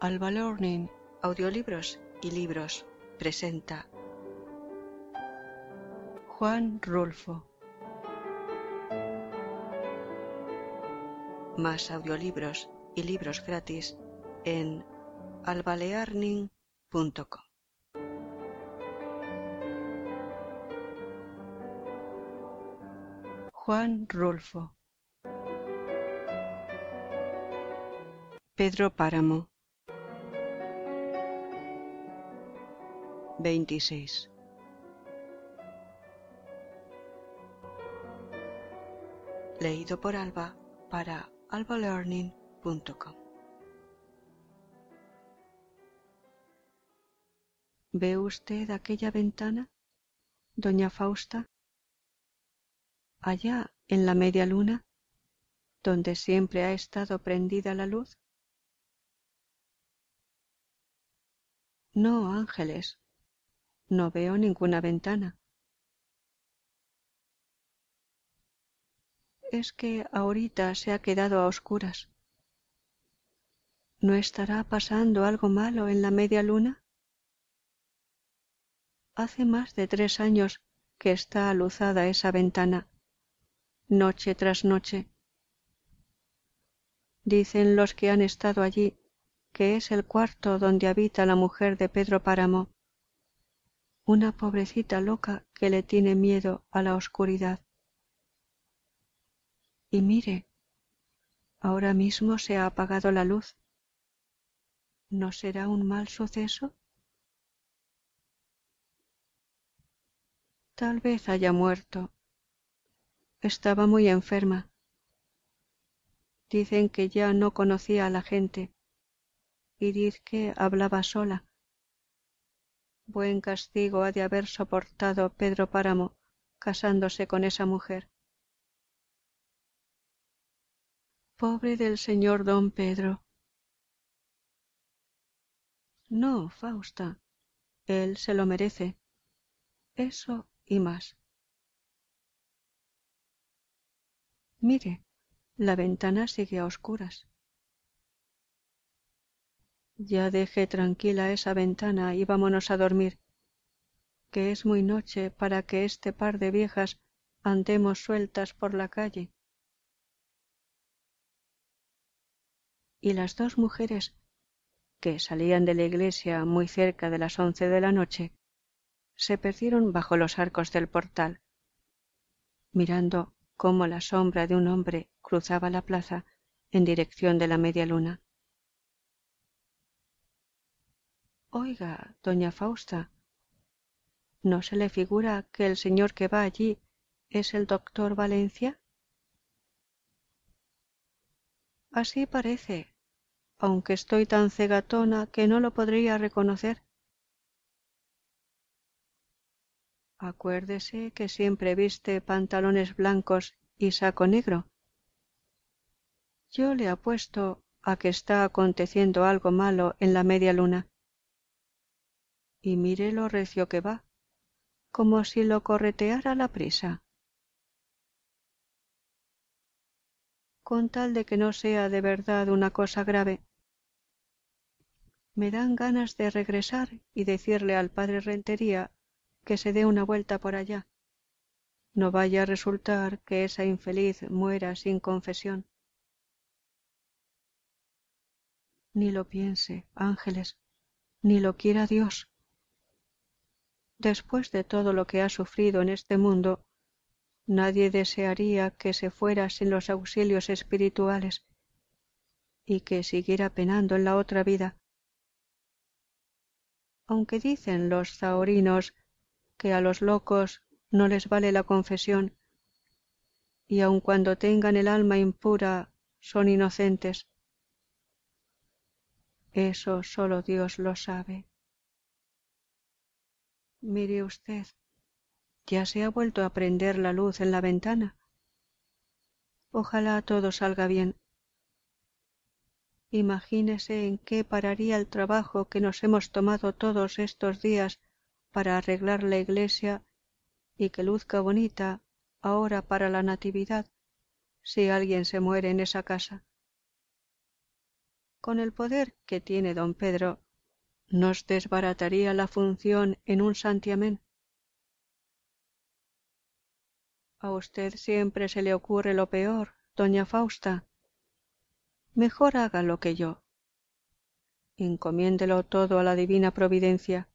Alba Learning, audiolibros y libros, presenta Juan Rulfo. Más audiolibros y libros gratis en albalearning.com. Juan Rulfo. Pedro Páramo. 26. Leído por Alba para albalearning.com. ¿Ve usted aquella ventana, doña Fausta? Allá en la media luna, donde siempre ha estado prendida la luz. No, Ángeles, no veo ninguna ventana. Es que ahorita se ha quedado a oscuras. ¿No estará pasando algo malo en la media luna? Hace más de 3 años que está aluzada esa ventana, noche tras noche. Dicen los que han estado allí que es el cuarto donde habita la mujer de Pedro Páramo, una pobrecita loca que le tiene miedo a la oscuridad. Y mire, ahora mismo se ha apagado la luz. ¿No será un mal suceso? Tal vez haya muerto. Estaba muy enferma. Dicen que ya no conocía a la gente y diz que hablaba sola. Buen castigo ha de haber soportado Pedro Páramo casándose con esa mujer. Pobre del señor don Pedro. No, Fausta, él se lo merece. Eso y más. Mire, la ventana sigue a oscuras. Ya deje tranquila esa ventana y vámonos a dormir, que es muy noche para que este par de viejas andemos sueltas por la calle. Y las 2 mujeres, que salían de la iglesia muy cerca de las 11 de la noche, se perdieron bajo los arcos del portal, mirando cómo la sombra de un hombre cruzaba la plaza en dirección de la media luna. Oiga, doña Fausta, ¿no se le figura que el señor que va allí es el doctor Valencia? Así parece, aunque estoy tan cegatona que no lo podría reconocer. Acuérdese que siempre viste pantalones blancos y saco negro. Yo le apuesto a que está aconteciendo algo malo en la media luna. Y mire lo recio que va, como si lo correteara la prisa. Con tal de que no sea de verdad una cosa grave. Me dan ganas de regresar y decirle al padre Rentería que se dé una vuelta por allá. No vaya a resultar que esa infeliz muera sin confesión. Ni lo piense, Ángeles, ni lo quiera Dios. Después de todo lo que ha sufrido en este mundo, nadie desearía que se fuera sin los auxilios espirituales y que siguiera penando en la otra vida. Aunque dicen los zaorinos que a los locos no les vale la confesión, y aun cuando tengan el alma impura son inocentes. Eso solo Dios lo sabe. Mire usted, ya se ha vuelto a prender la luz en la ventana. Ojalá todo salga bien. Imagínese en qué pararía el trabajo que nos hemos tomado todos estos días para arreglar la iglesia y que luzca bonita ahora para la Natividad, si alguien se muere en esa casa. con el poder que tiene don Pedro, nos desbarataría la función en un santiamén. A usted siempre se le ocurre lo peor, doña Fausta. Mejor haga lo que yo. Encomiéndelo todo a la divina providencia.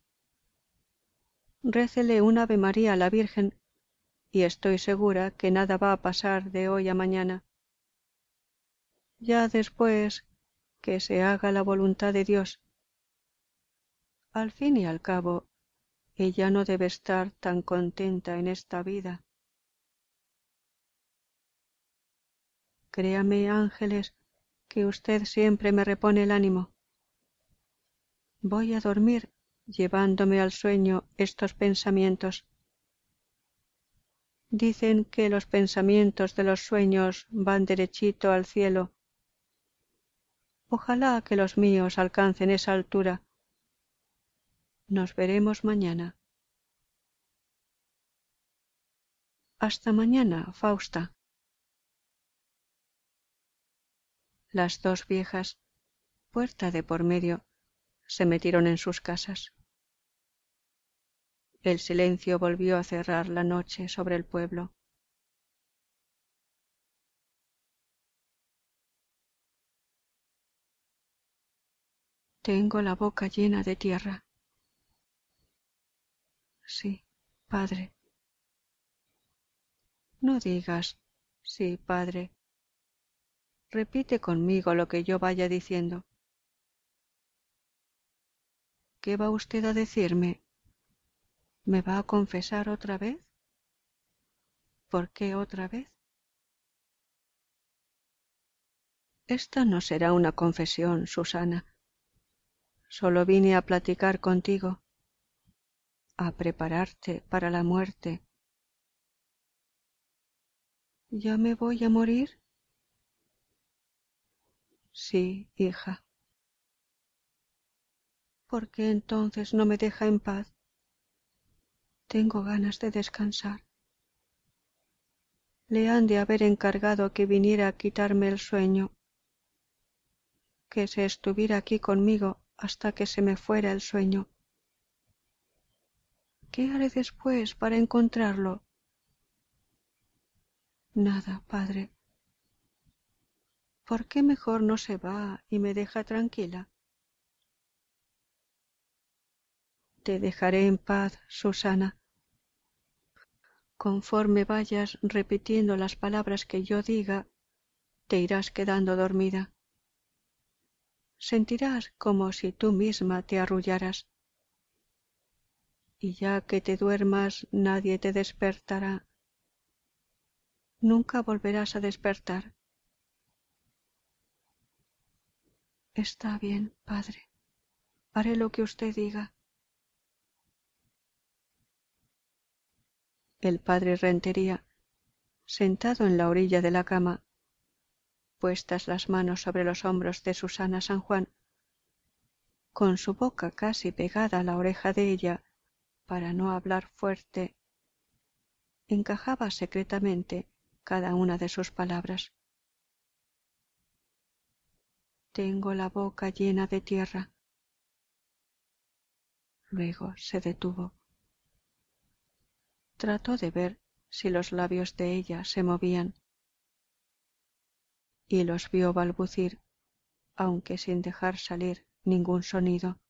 Récele un Ave María a la Virgen y estoy segura que nada va a pasar de hoy a mañana. Ya después, que se haga la voluntad de Dios. Al fin y al cabo, ella no debe estar tan contenta en esta vida. Créame, Ángeles, que usted siempre me repone el ánimo. Voy a dormir llevándome al sueño estos pensamientos. Dicen que los pensamientos de los sueños van derechito al cielo. Ojalá que los míos alcancen esa altura. Nos veremos mañana. Hasta mañana, Fausta. Las dos viejas, puerta de por medio, se metieron en sus casas. El silencio volvió a cerrar la noche sobre el pueblo. Tengo la boca llena de tierra. Sí, padre. No digas, sí, padre. Repite conmigo lo que yo vaya diciendo. ¿Qué va usted a decirme? ¿Me va a confesar otra vez? ¿Por qué otra vez? Esta no será una confesión, Susana. Solo vine a platicar contigo, a prepararte para la muerte. ¿Ya me voy a morir? Sí, hija. ¿Por qué entonces no me deja en paz? Tengo ganas de descansar. Le han de haber encargado que viniera a quitarme el sueño, que se estuviera aquí conmigo hasta que se me fuera el sueño. ¿Qué haré después para encontrarlo? Nada, padre. ¿Por qué mejor no se va y me deja tranquila? Te dejaré en paz, Susana. Conforme vayas repitiendo las palabras que yo diga, te irás quedando dormida. Sentirás como si tú misma te arrullaras. Y ya que te duermas nadie te despertará. Nunca volverás a despertar. Está bien, padre. Haré lo que usted diga. El padre Rentería, sentado en la orilla de la cama, puestas las manos sobre los hombros de Susana San Juan, con su boca casi pegada a la oreja de ella para no hablar fuerte, encajaba secretamente cada una de sus palabras. Tengo la boca llena de tierra. Luego se detuvo. Trató de ver si los labios de ella se movían y los vio balbucir, aunque sin dejar salir ningún sonido.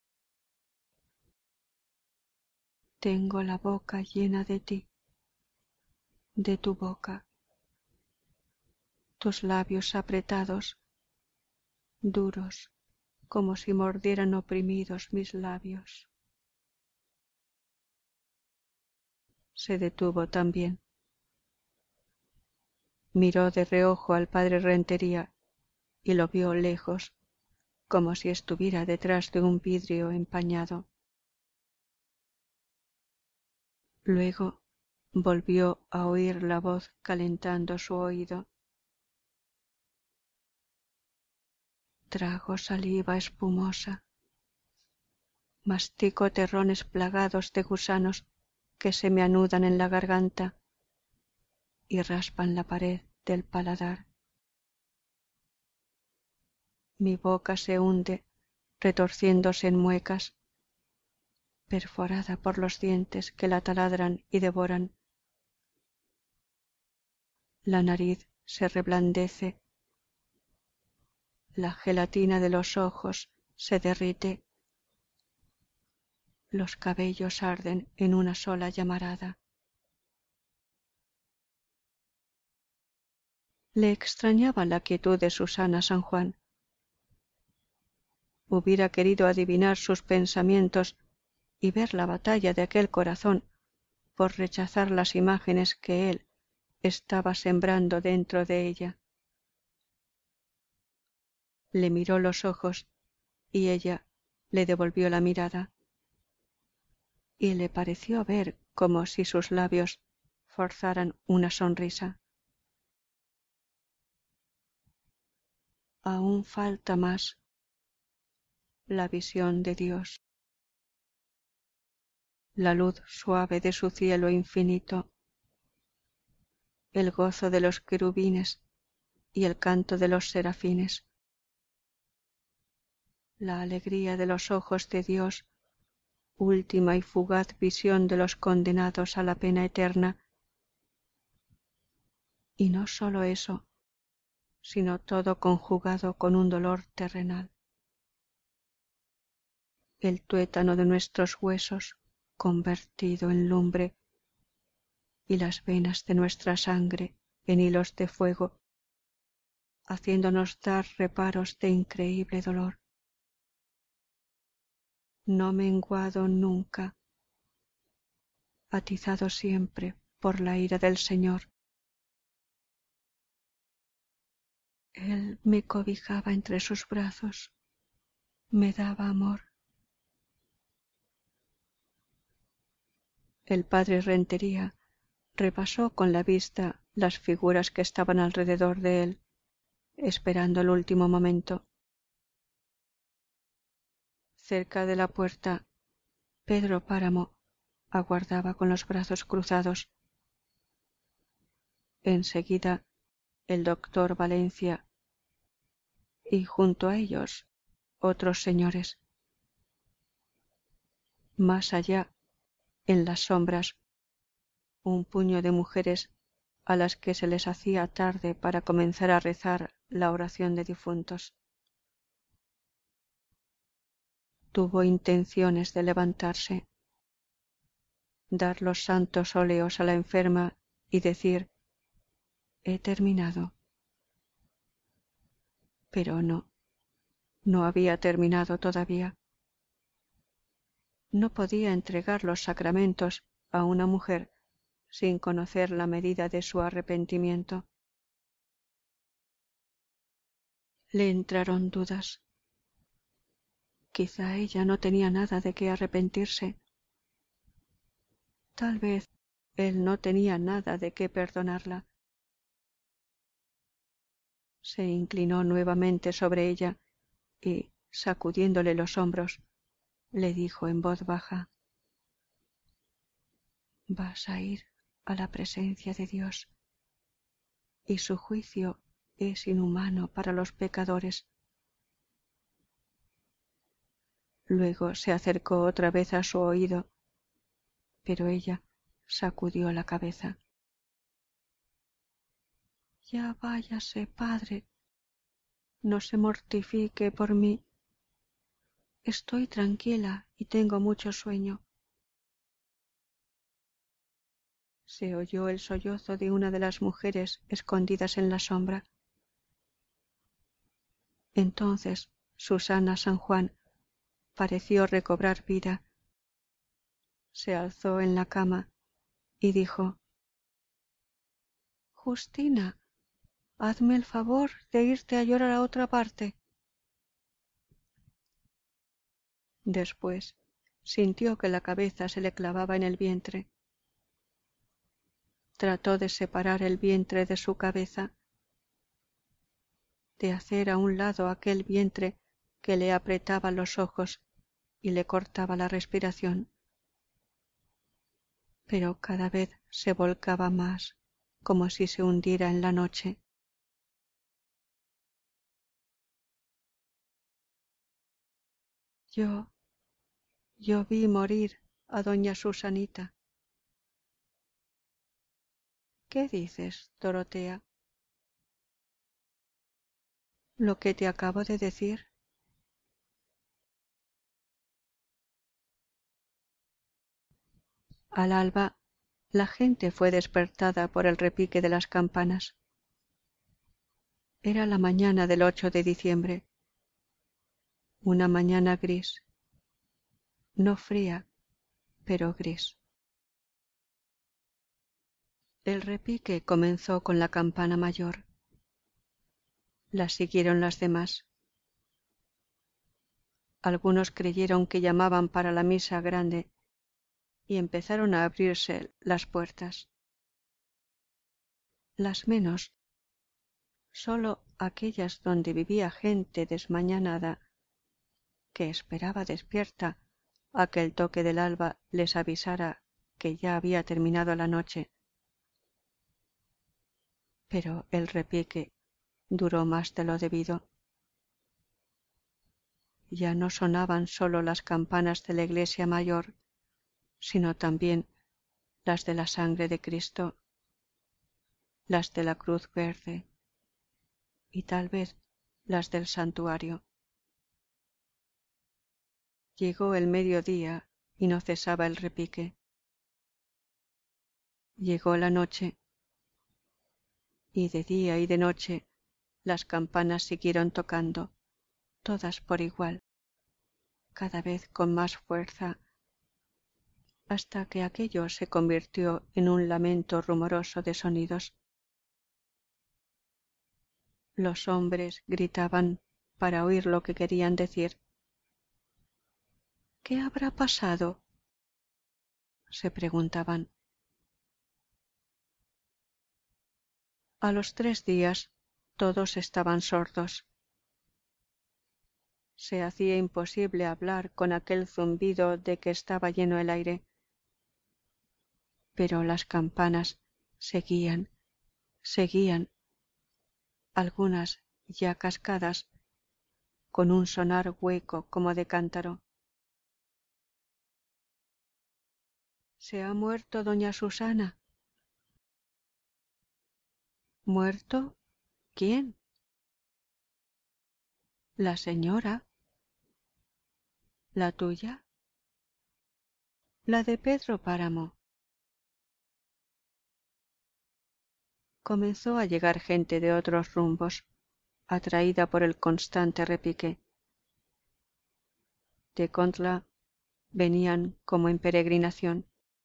Tengo la boca llena de ti, de tu boca, tus labios apretados, duros, como si mordieran oprimidos mis labios. Se detuvo también. Miró de reojo al padre Rentería y lo vio lejos, como si estuviera detrás de un vidrio empañado. Luego volvió a oír la voz calentando su oído. Trago saliva espumosa, mastico terrones plagados de gusanos que se me anudan en la garganta y raspan la pared del paladar. Mi boca se hunde, retorciéndose en muecas, perforada por los dientes que la taladran y devoran. La nariz se reblandece, la gelatina de los ojos se derrite, los cabellos arden en una sola llamarada. Le extrañaba la quietud de Susana San Juan. Hubiera querido adivinar sus pensamientos y ver la batalla de aquel corazón por rechazar las imágenes que él estaba sembrando dentro de ella. Le miró los ojos y ella le devolvió la mirada, y le pareció ver como si sus labios forzaran una sonrisa. Aún falta más: la visión de Dios, la luz suave de su cielo infinito, el gozo de los querubines y el canto de los serafines, la alegría de los ojos de Dios, última y fugaz visión de los condenados a la pena eterna. Y no sólo eso, sino todo conjugado con un dolor terrenal. El tuétano de nuestros huesos convertido en lumbre y las venas de nuestra sangre en hilos de fuego, haciéndonos dar reparos de increíble dolor. No menguado nunca, atizado siempre por la ira del Señor. Él me cobijaba entre sus brazos, me daba amor. El padre Rentería repasó con la vista las figuras que estaban alrededor de él, esperando el último momento. Cerca de la puerta, Pedro Páramo aguardaba con los brazos cruzados. Enseguida, el doctor Valencia y junto a ellos otros señores. Más allá, en las sombras, un puño de mujeres a las que se les hacía tarde para comenzar a rezar la oración de difuntos. Tuvo intenciones de levantarse, dar los santos óleos a la enferma y decir: he terminado. Pero no había terminado todavía. No podía entregar los sacramentos a una mujer sin conocer la medida de su arrepentimiento. Le entraron dudas. Quizá ella no tenía nada de qué arrepentirse. Tal vez él no tenía nada de qué perdonarla. Se inclinó nuevamente sobre ella y, sacudiéndole los hombros, le dijo en voz baja: vas a ir a la presencia de Dios, y su juicio es inhumano para los pecadores. Luego se acercó otra vez a su oído, pero ella sacudió la cabeza. Ya váyase, padre, no se mortifique por mí. Estoy tranquila y tengo mucho sueño. Se oyó el sollozo de una de las mujeres escondidas en la sombra. Entonces Susana San Juan pareció recobrar vida. Se alzó en la cama y dijo: Justina, hazme el favor de irte a llorar a otra parte. Después sintió que la cabeza se le clavaba en el vientre. Trató de separar el vientre de su cabeza, de hacer a un lado aquel vientre que le apretaba los ojos y le cortaba la respiración, pero cada vez se volcaba más, como si se hundiera en la noche. Yo vi morir a doña Susanita. ¿Qué dices, Dorotea? Lo que te acabo de decir. Al alba, la gente fue despertada por el repique de las campanas. Era la mañana del 8 de diciembre, una mañana gris, no fría, pero gris. El repique comenzó con la campana mayor. La siguieron las demás. Algunos creyeron que llamaban para la misa grande y empezaron a abrirse las puertas. Las menos, sólo aquellas donde vivía gente desmañanada que esperaba despierta a que el toque del alba les avisara que ya había terminado la noche. Pero el repique duró más de lo debido. Ya no sonaban sólo las campanas de la iglesia mayor, sino también las de la sangre de Cristo, las de la cruz verde y tal vez las del santuario. Llegó el mediodía y no cesaba el repique. Llegó la noche y de día y de noche las campanas siguieron tocando, todas por igual, cada vez con más fuerza, hasta que aquello se convirtió en un lamento rumoroso de sonidos. Los hombres gritaban para oír lo que querían decir. ¿Qué habrá pasado?, se preguntaban. A los 3 días todos estaban sordos. Se hacía imposible hablar con aquel zumbido de que estaba lleno el aire. Pero las campanas seguían, algunas ya cascadas, con un sonar hueco como de cántaro. ¿Se ha muerto doña Susana? ¿Muerto? ¿Quién? La señora. ¿La tuya? La de Pedro Páramo. Comenzó a llegar gente de otros rumbos, atraída por el constante repique. De Contla venían como en peregrinación,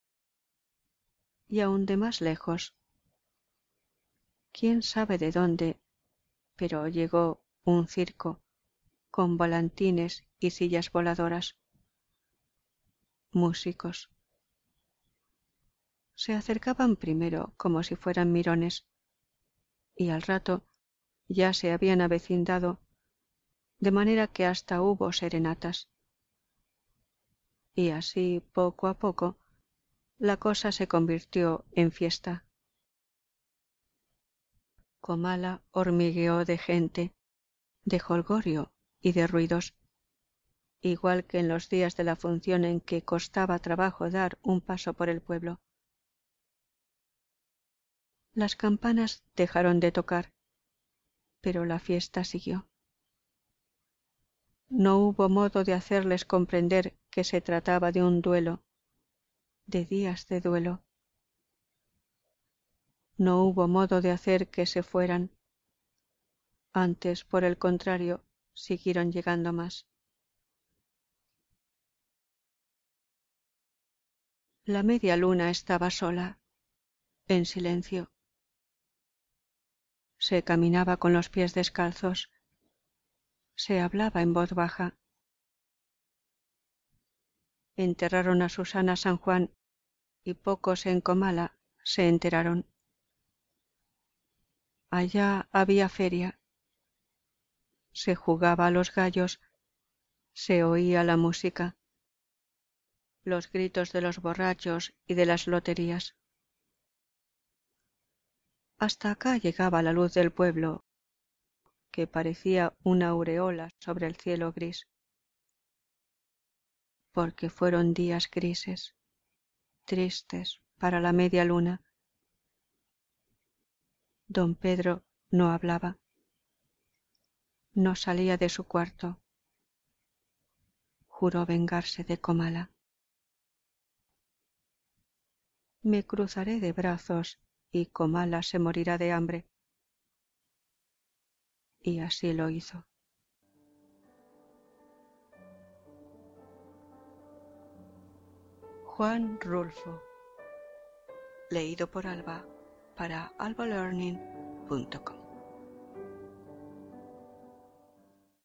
y aun de más lejos. Quién sabe de dónde, pero llegó un circo con volantines y sillas voladoras. Músicos. Se acercaban primero como si fueran mirones, y al rato ya se habían avecindado, de manera que hasta hubo serenatas. Y así, poco a poco, la cosa se convirtió en fiesta. Comala hormigueó de gente, de jolgorio y de ruidos, igual que en los días de la función en que costaba trabajo dar un paso por el pueblo. Las campanas dejaron de tocar, pero la fiesta siguió. No hubo modo de hacerles comprender que se trataba de un duelo, de días de duelo. No hubo modo de hacer que se fueran. Antes, por el contrario, siguieron llegando más. La media luna estaba sola, en silencio. Se caminaba con los pies descalzos. Se hablaba en voz baja. Enterraron a Susana San Juan y pocos en Comala se enteraron. Allá había feria. Se jugaba a los gallos, se oía la música, los gritos de los borrachos y de las loterías. Hasta acá llegaba la luz del pueblo, que parecía una aureola sobre el cielo gris. porque fueron días grises, tristes para la media luna. Don Pedro no hablaba, no salía de su cuarto. Juró vengarse de Comala. Me cruzaré de brazos y Comala se morirá de hambre. Y así lo hizo. Juan Rulfo. Leído por Alba para albalearning.com.